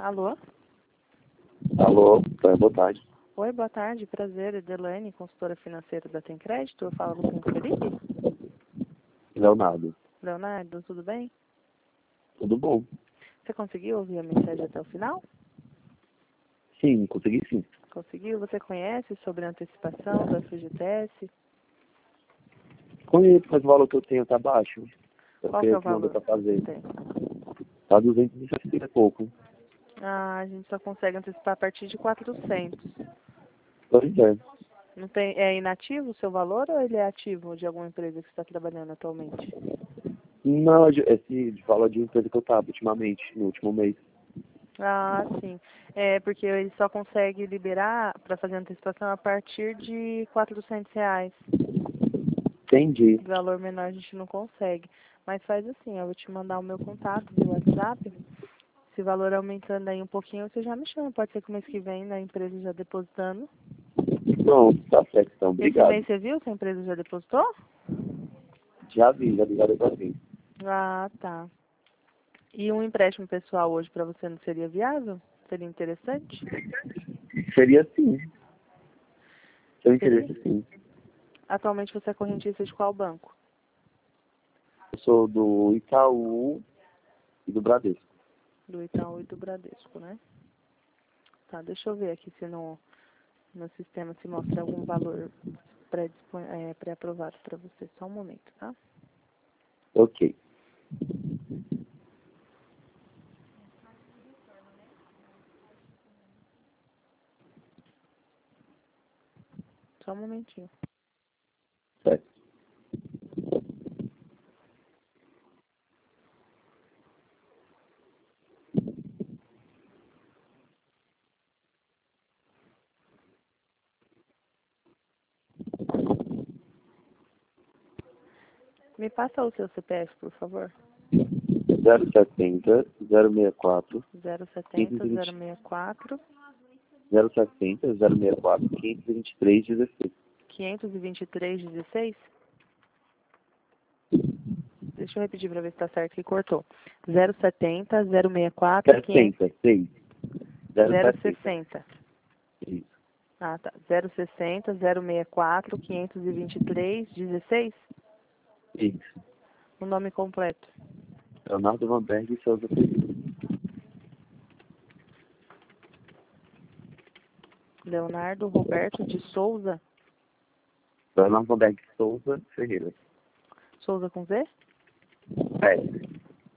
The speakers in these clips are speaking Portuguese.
Alô? Alô, boa tarde. Oi, boa tarde, prazer, Edelane, consultora financeira da Tem Crédito. Eu falo com o Felipe. Leonardo. Leonardo, tudo bem? Tudo bom? Você conseguiu ouvir a mensagem até o final? Sim, consegui sim. Conseguiu? Você conhece sobre a antecipação da FGTS? Conheço, mas o valor que eu tenho tá baixo. Eu Qual que é queria o que não dê valor pra que você fazer. tem? Tá 260 e pouco. Ah, a gente só consegue antecipar a partir de 400. Pois é. Não tem, é inativo o seu valor ou ele é ativo de alguma empresa que você está trabalhando atualmente? Não, esse valor de empresa que eu tava ultimamente, no último mês. Ah, sim. É porque ele só consegue liberar para fazer antecipação a partir de R$ 400. Entendi. Valor menor a gente não consegue. Mas faz assim, eu vou te mandar o meu contato via WhatsApp. Se o valor aumentando aí um pouquinho, você já me chama. Pode ser que o mês que vem, na empresa já depositando. Pronto, tá certo então. Esse Obrigado. mês você viu se a empresa já depositou? Já vi, já deu pra ver. Ah, tá. E um empréstimo pessoal hoje para você não seria viável? Seria interessante? Seria sim. Seu Seria? interesse sim. Atualmente você é correntista de qual banco? Eu sou do Itaú e do Bradesco. Do Itaú e do Bradesco, né? Tá, deixa eu ver aqui se no sistema se mostra algum valor pré-aprovado para você. Só um momento, tá? Ok. Só um momentinho. Certo. Me passa o seu CPF, por favor. 070 064 070 520 064 070 064 523 16. 523 16. Deixa eu repetir para ver se tá certo que cortou. 070 064 500 60, 6. 070. 060. Isso. Ah, tá. 060 064 523 16. Isso. O nome completo. Leonardo Vanberg e Souza Ferreira. Leonardo Roberto de Souza. Leonardo Vanberg Souza Ferreira. Souza com Z? É.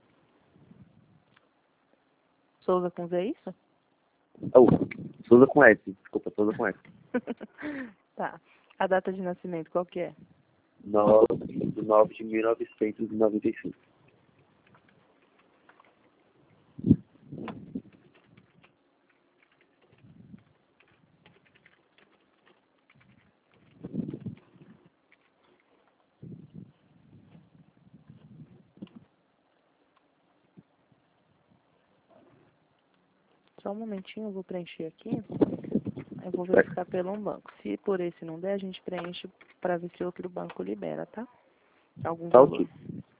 Souza com Z, é isso? Oh, Souza com S. Desculpa, Souza com S. Tá. A data de nascimento, qual que é? 9 de 1995. Só um momentinho, eu vou preencher aqui. Eu vou verificar pelo um banco. Se por esse não der, a gente preenche para ver se outro banco libera, tá? Algum Tá valor. ok.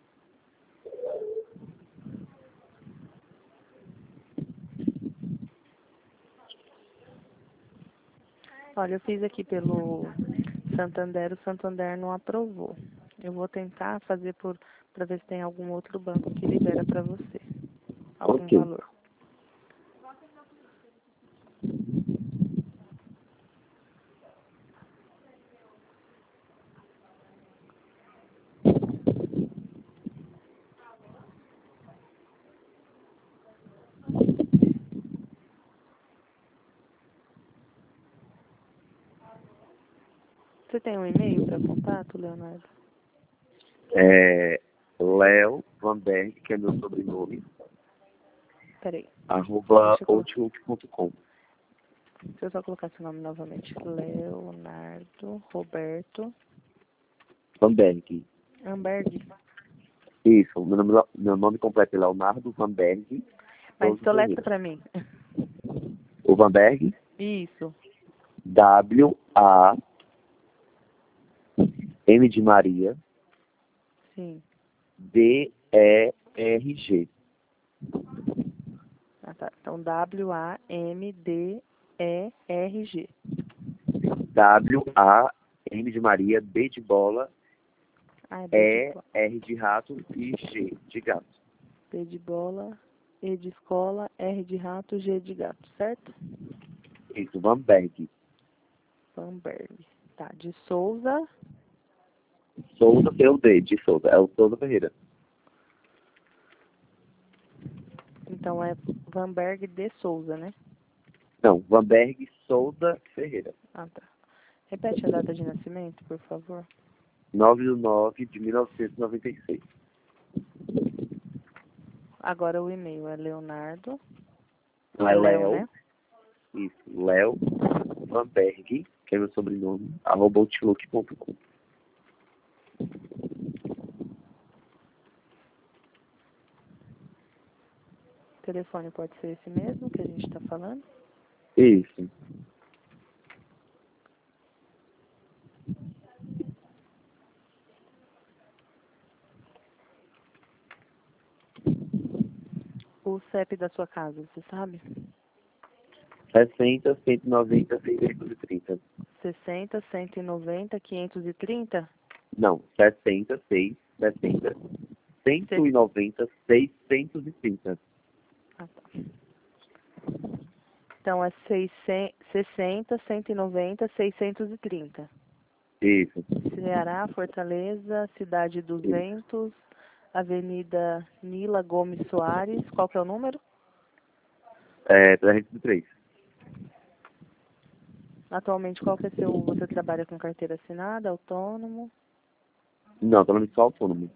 Olha, eu fiz aqui pelo Santander, o Santander não aprovou. Eu vou tentar fazer para ver se tem algum outro banco que libera para você. Algum Ok. valor. Você tem um e-mail para contato, Leonardo? É Leo Vanberg, que é meu sobrenome, Peraí, @outlook.com. deixa eu só colocar seu nome novamente. Leonardo Roberto Vanberg. Amberg. Isso, meu nome completo é Leonardo Vanberg Mas Souza soletra Ferreira. para mim. O Vanberg, Isso. WAM de Maria, Sim. BERG. Ah, tá. Então, W-A-M-D-E-R-G. W-A-M de Maria, B de bola, Ah, é B de bola. E-R de rato e G de gato. B de bola, E de escola, R de rato, G de gato, certo? Isso, Vanberg. Vanberg. Tá, de Souza. Souza, tem o D de Souza. É o Souza Ferreira. Então, é Vanberg de Souza, né? Não, Vanberg Souza Ferreira. Ah, tá. Repete a data de nascimento, por favor. 9/9 de 1996. Agora o e-mail é Leonardo. Não é Léo, Léo. né? Isso, Léo Vanberg, que é meu sobrenome, @outlook.com. O telefone pode ser esse mesmo que a gente está falando? Isso. O CEP da sua casa, você sabe? 60, 190, 630. 60, 190, 530? Não, 60, 6, 60, 190, 630. Ah, tá. Então é 60, 190, 630. Isso. Ceará, Fortaleza, Cidade 200, Avenida Nila Gomes Soares. Qual que é o número? 303. Atualmente, qual que é seu... Você trabalha com carteira assinada, autônomo? Não, tô no só autônomo.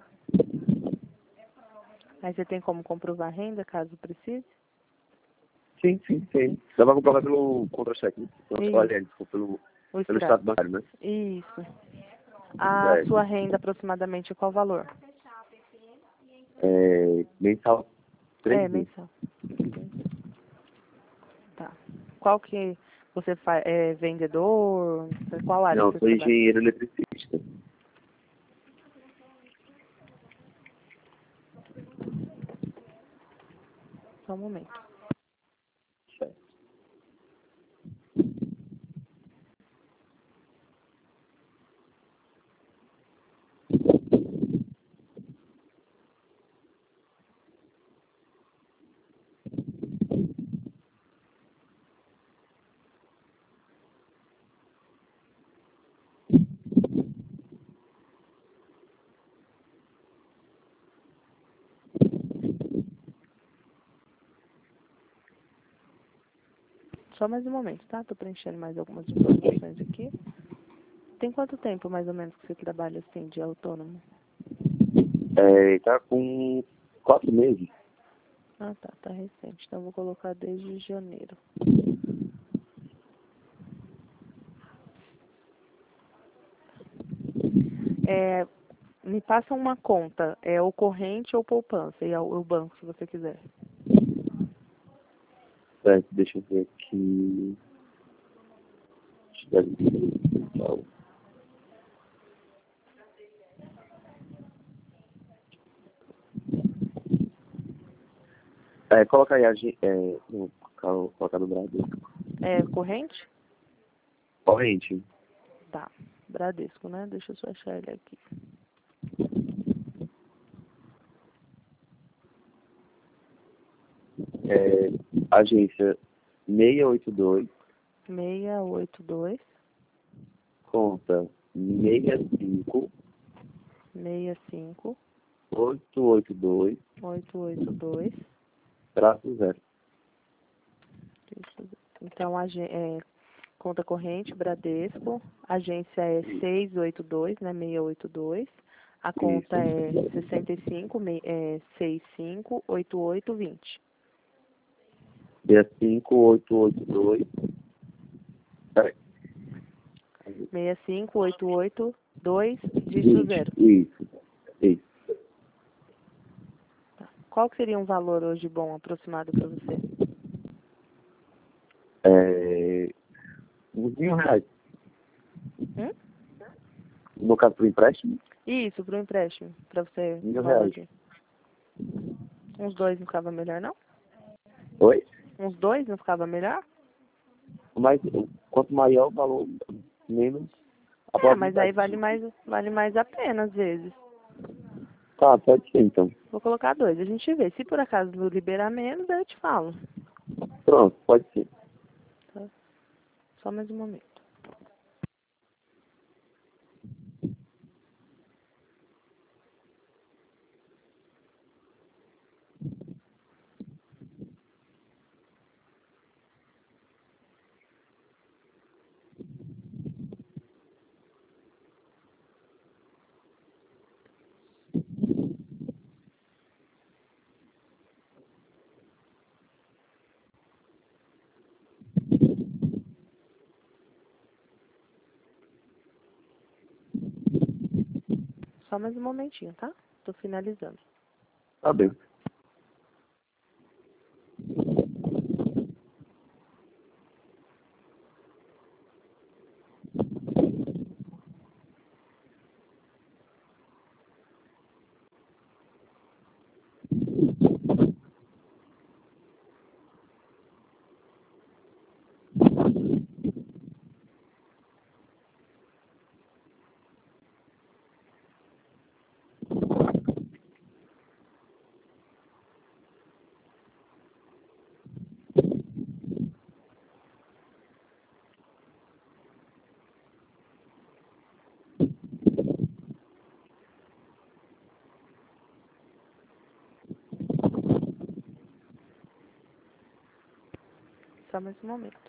Aí você tem como comprovar a renda, caso precise? Sim, sim, sim. Dá pra comprovar pelo contra-cheque, né? Isso, Olha, desculpa, o pelo extrato. estado bancário, né? Isso. A É, sua renda, aproximadamente, qual valor? mensal 3 É, mil. mensal. Tá. Qual que você faz? É vendedor? Qual área Não, que eu você sou trabalha? engenheiro eletricista. Só um momento. Certo. Só mais um momento, tá? Tô preenchendo mais algumas informações aqui. Tem quanto tempo, mais ou menos, que você trabalha assim, de autônomo? Tá com 4 meses. Ah, tá. Tá recente. Então, vou colocar desde janeiro. Me passa uma conta. É ou corrente ou poupança. E o banco, se você quiser. Certo, deixa eu ver aqui. Coloca aí não, colocar no Bradesco. É corrente? Corrente. Tá. Bradesco, né? Deixa eu só achar ele aqui. Agência 682, 682 conta 65 65 882 882. traço 0. Então, conta corrente, Bradesco, agência é 682, né, 682. A conta é 658820. 65882. Peraí. 65882, dígito 0. Isso. Tá. Qual que seria um valor hoje bom, aproximado para você? Uns R$ 1.000. Hum? No caso, para o empréstimo, Isso, para o empréstimo, para você R$ 1.000. Uns dois não ficava melhor, não? Oi? Uns dois não ficava melhor? Mas quanto maior o valor, menos a É, mas aí probabilidade. vale mais a pena às vezes. Tá, pode ser então. Vou colocar dois, a gente vê. Se por acaso liberar menos, aí eu te falo. Pronto, pode ser. Tá? Só mais um momento. Só mais um momentinho, tá? Tô finalizando. Tá bem. Só mais um momento.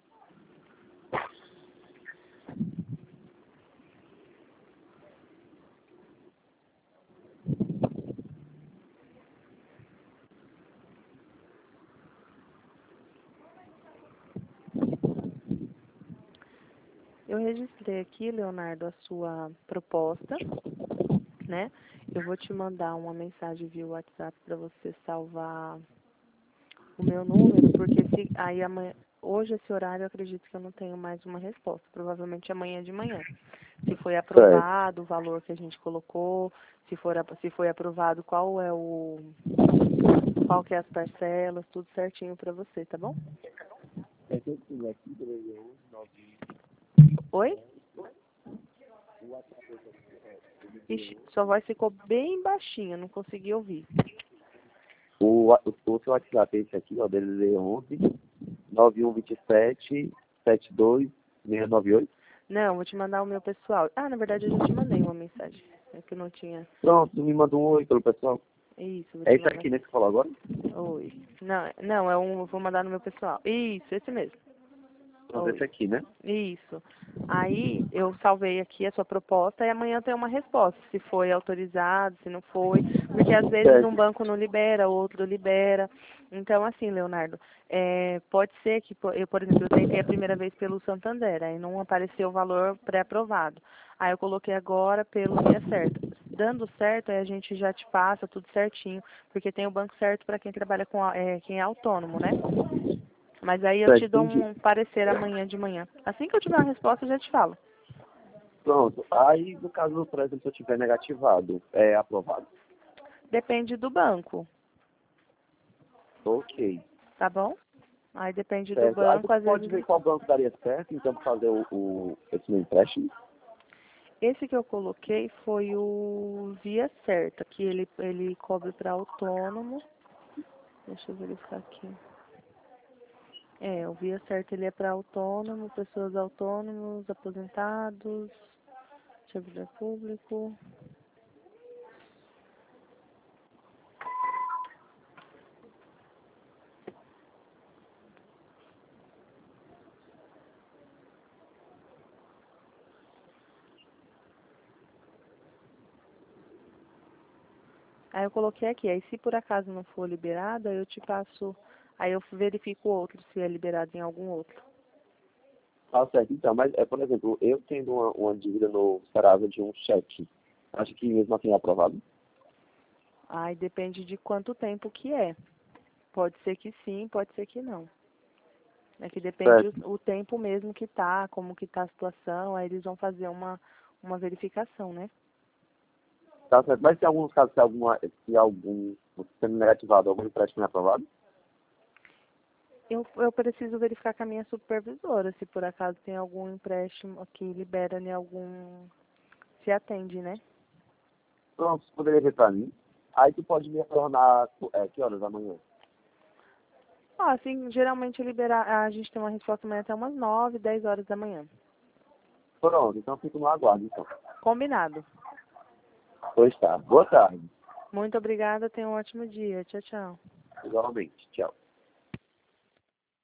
Eu registrei aqui, Leonardo, a sua proposta, né? Eu vou te mandar uma mensagem via WhatsApp para você salvar o meu número, porque se aí amanhã, hoje esse horário eu acredito que eu não tenho mais uma resposta, provavelmente amanhã de manhã. Se foi Certo. aprovado o valor que a gente colocou, se foi aprovado qual que é as parcelas, tudo certinho para você, tá bom? É que eu tenho aqui, Oi? Ixi, sua voz ficou bem baixinha, não consegui ouvir. o seu WhatsApp é esse aqui, ó, DDD 11 9127 72698. Não, vou te mandar o meu pessoal. Ah, na verdade eu já te mandei uma mensagem. É que eu não tinha. Pronto, me manda um oi pelo pessoal. Isso, vou É te isso mandar. aqui, né, que você falou agora? Oi. Não, não, eu vou mandar no meu pessoal. Isso, esse mesmo. Pronto, esse Oi. aqui, né? Isso. Aí eu salvei aqui a sua proposta e amanhã tem uma resposta, se foi autorizado, se não foi, porque às vezes um Certo. banco não libera, outro libera. Então, assim, Leonardo, pode ser que, eu, por exemplo, eu tentei a primeira vez pelo Santander, aí não apareceu o valor pré-aprovado. Aí eu coloquei agora pelo Via Certa. Dando certo, aí a gente já te passa tudo certinho, porque tem o banco certo para quem trabalha com quem é autônomo, né? Mas aí eu Certo, te dou entendi. um parecer amanhã de manhã. Assim que eu tiver uma resposta, eu já te falo. Pronto. Aí, no caso, por exemplo, se eu tiver negativado, é aprovado? Depende do banco, Ok. tá bom? Aí depende do Certo. Aí banco, você às pode vezes. ver qual banco daria certo, então, para fazer esse meu empréstimo? Esse que eu coloquei foi o Via Certa, que ele cobre para autônomo. Deixa eu verificar aqui. O Via Certa ele é para autônomo, pessoas autônomos, aposentados, servidor público. Aí eu coloquei aqui, aí se por acaso não for liberado, aí eu te passo, aí eu verifico outro, se é liberado em algum outro. Tá certo. Então, mas, por exemplo, eu tendo uma dívida no Serasa de um cheque, acho que mesmo assim é aprovado? Aí depende de quanto tempo que é. Pode ser que sim, pode ser que não. É que depende Certo. o tempo mesmo que tá, como que tá a situação, aí eles vão fazer uma verificação, né? Tá certo. Mas tem alguns casos, se algum sendo negativado, algum empréstimo é aprovado? Eu preciso verificar com a minha supervisora se por acaso tem algum empréstimo que libera em algum... Se atende, né? Pronto, você poderia ver pra mim. Aí tu pode me retornar, que horas amanhã? Ah, assim, geralmente a gente tem uma resposta amanhã até umas 9, 10 horas da manhã. Pronto, então fico no aguardo, então. Combinado. Pois tá. Boa tarde. Muito obrigada, tenha um ótimo dia. Tchau, tchau. Igualmente. Tchau.